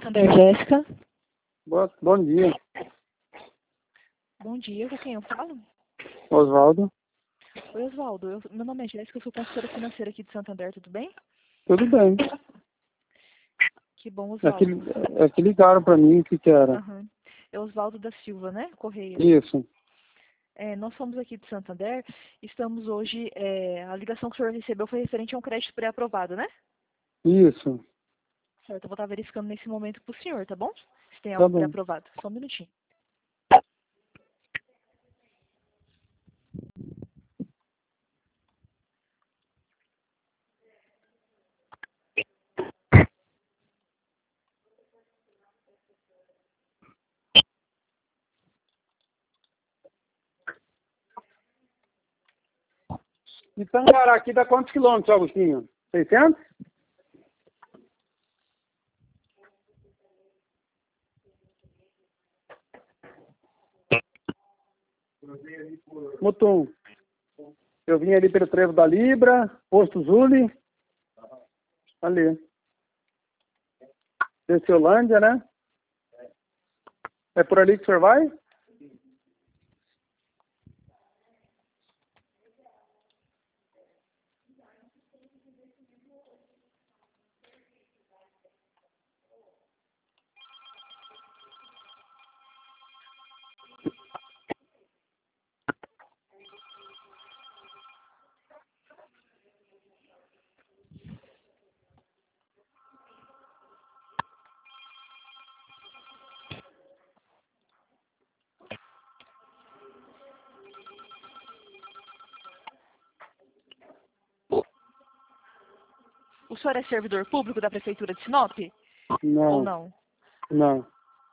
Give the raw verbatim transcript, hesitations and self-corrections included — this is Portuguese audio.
Santander, Jéssica. Boa, bom dia. Bom dia, com quem eu falo? Oswaldo. Oi, Oswaldo. Eu- Meu nome é Jéssica, eu sou consultora financeira aqui de Santander, tudo bem? Tudo bem. Que bom, É que, Oswaldo. é que ligaram para mim, o que que era? Aham. É Oswaldo da Silva, né? Correia. Isso. É, nós somos aqui de Santander, estamos hoje, é, a ligação que o senhor recebeu foi referente a um crédito pré-aprovado, né? Isso. Certo, eu vou estar verificando nesse momento para o senhor, tá bom? Se tem Tá algo bom. pré-aprovado. Só um minutinho. E Tangará aqui dá quantos quilômetros, Agostinho? seiscentos? Mutum. Eu vim ali pelo Trevo da Libra, Posto Zuli. Ali. Desciolândia, né? É por ali que o senhor vai? O senhor é servidor público da Prefeitura de Sinop? Ou Não. não? Não.